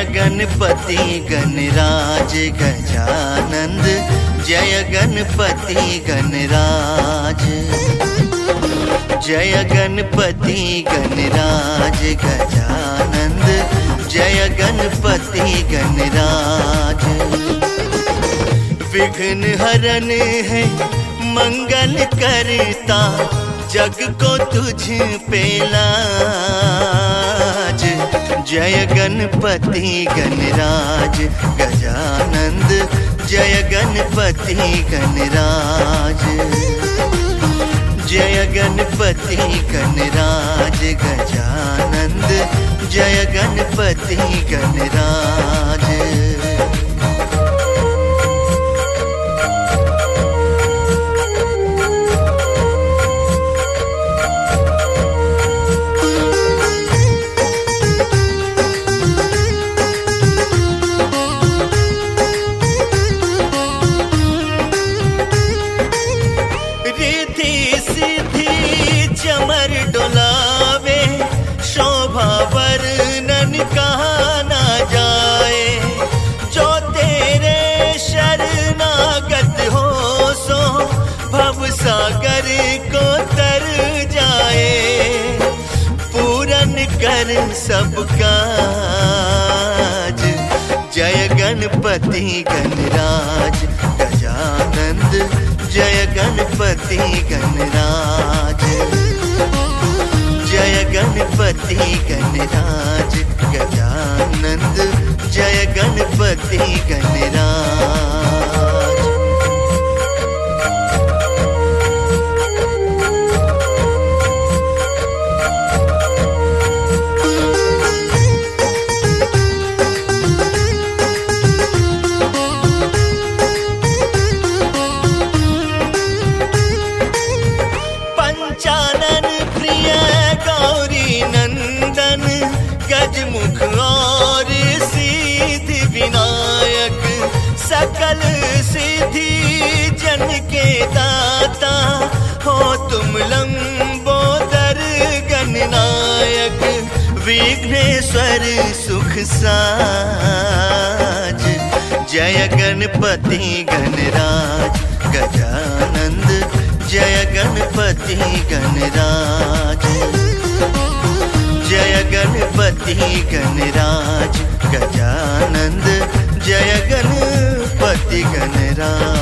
गणपति गणराज गजानंद, जय गणपति गणराज। जय गणपति गणराज गजानंद, जय गणपति गणराज। विघ्न हरन है मंगल करता, जग को तुझ पे लाज। जय गणपति गणराज गजानंद, जय गणपति गणराज। जय गणपति गणराज गजानंद, जय गणपति गणराज। चमर डोलावे, शोभा वर्णन कहा ना जाए। जो तेरे शरणागत हो सो भव सागर को तर जाए। पूरन कर सब काज, जय गणपति गणराज गजानंद, जय गणपति गणराज। जय गणपति गणराज गजानंद, जय गणपति गणराज। पंचानन प्रिय गौरी नंदन, गजमुख और सिद्धि विनायक। सकल सिद्धि जन के दाता, हो तुम लंबोदर गणनायक। विघ्नेश्वर सुख साज, जय गणपति गणराज गजानंद, जय गणपति गणराज। जय गणपति गणराज गजानंद, जय गणपति गणराज।